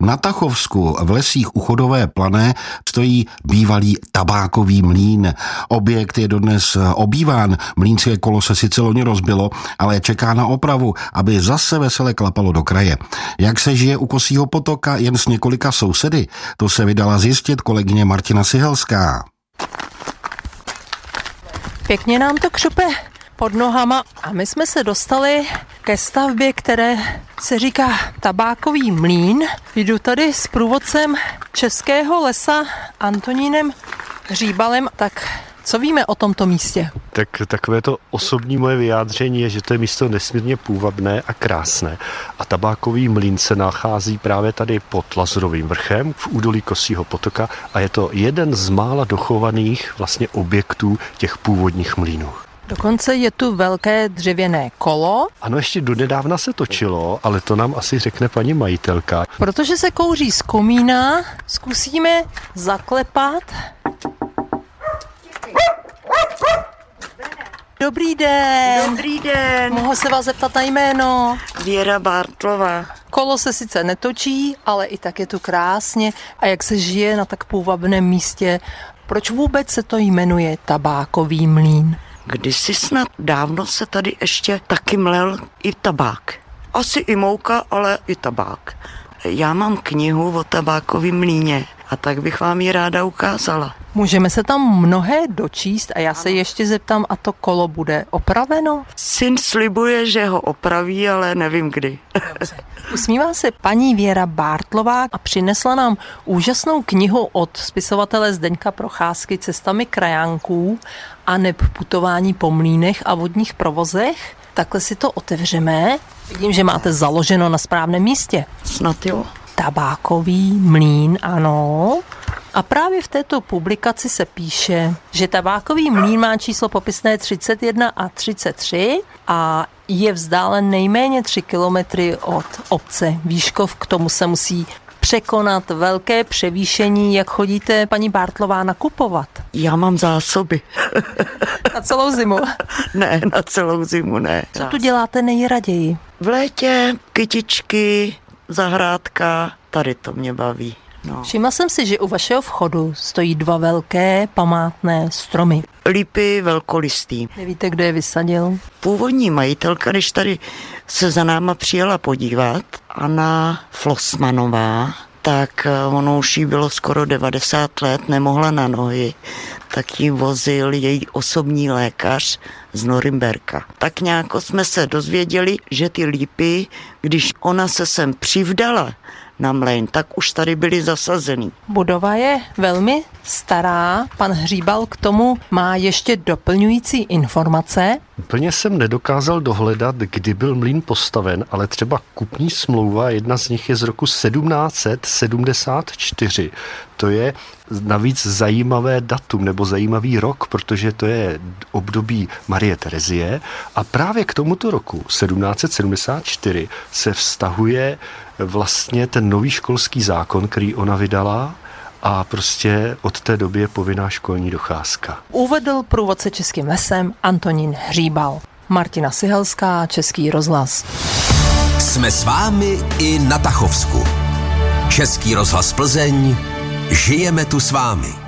Na Tachovsku v lesích u Chodové Plané stojí bývalý tabákový mlýn. Objekt je dodnes obýván. Mlýnské kolo se sice loni rozbilo, ale čeká na opravu, aby zase vesele klapalo do kraje. Jak se žije u Kosího potoka jen s několika sousedy, to se vydala zjistit kolegyně Martina Sihelská. Pěkně nám to křupe pod nohama a my jsme se dostali ke stavbě, které se říká tabákový mlýn. Jdu tady s průvodcem Českého lesa Antonínem Hříbalem. Tak co víme o tomto místě? Tak takové to osobní moje vyjádření je, že to je místo nesmírně půvabné a krásné. A tabákový mlýn se nachází právě tady pod Lazurovým vrchem v údolí Kosího potoka a je to jeden z mála dochovaných vlastně objektů těch původních mlýnů. Dokonce je tu velké dřevěné kolo. Ano, ještě donedávna se točilo, ale to nám asi řekne paní majitelka. Protože se kouří z komína, zkusíme zaklepat. Dobrý den. Dobrý den. Mohu se vás zeptat na jméno? Věra Bártlová. Kolo se sice netočí, ale i tak je tu krásně. A jak se žije na tak půvabném místě? Proč vůbec se to jmenuje tabákový mlýn? Kdysi snad dávno se tady ještě taky mlel i tabák. Asi i mouka, ale i tabák. Já mám knihu o tabákovém mlýně a tak bych vám ji ráda ukázala. Můžeme se tam mnohé dočíst a já se ještě zeptám, a to kolo bude opraveno? Syn slibuje, že ho opraví, ale nevím kdy. Dobře. Usmívá se paní Věra Bártlová a přinesla nám úžasnou knihu od spisovatele Zdeňka Procházky Cestami krajánků a neb putování po mlýnech a vodních provozech. Takhle si to otevřeme. Vidím, že máte založeno na správném místě. Snad jo. Tabákový mlýn, ano. A právě v této publikaci se píše, že tabákový mlýn má číslo popisné 31 a 33 a je vzdálen nejméně 3 kilometry od obce Výškov. K tomu se musí překonat velké převýšení. Jak chodíte, paní Bártlová, nakupovat? Já mám zásoby. Na celou zimu? Ne, na celou zimu ne. Co tu děláte nejraději? V létě kytičky, zahrádka, tady to mě baví. No. Všimla jsem si, že u vašeho vchodu stojí 2 velké památné stromy. Lípy velkolistý. Nevíte, kdo je vysadil? Původní majitelka, když tady se za náma přijela podívat, Anna Flosmanová, tak ono už jí bylo skoro 90 let, nemohla na nohy, tak jí vozil její osobní lékař z Norimberka. Tak nějak jsme se dozvěděli, že ty lípy, když ona se sem přivdala na mlejn, tak už tady byly zasazený. Budova je velmi stará. Pan Hříbal k tomu má ještě doplňující informace. Úplně jsem nedokázal dohledat, kdy byl mlýn postaven, ale třeba kupní smlouva, jedna z nich je z roku 1774. To je navíc zajímavé datum nebo zajímavý rok, protože to je období Marie Terezie a právě k tomuto roku 1774 se vztahuje vlastně ten nový školský zákon, který ona vydala, a prostě od té doby je povinná školní docházka. Uvedl průvodce Českým lesem Antonín Hříbal. Martina Sihelská, Český rozhlas. Jsme s vámi i na Tachovsku. Český rozhlas Plzeň. Žijeme tu s vámi.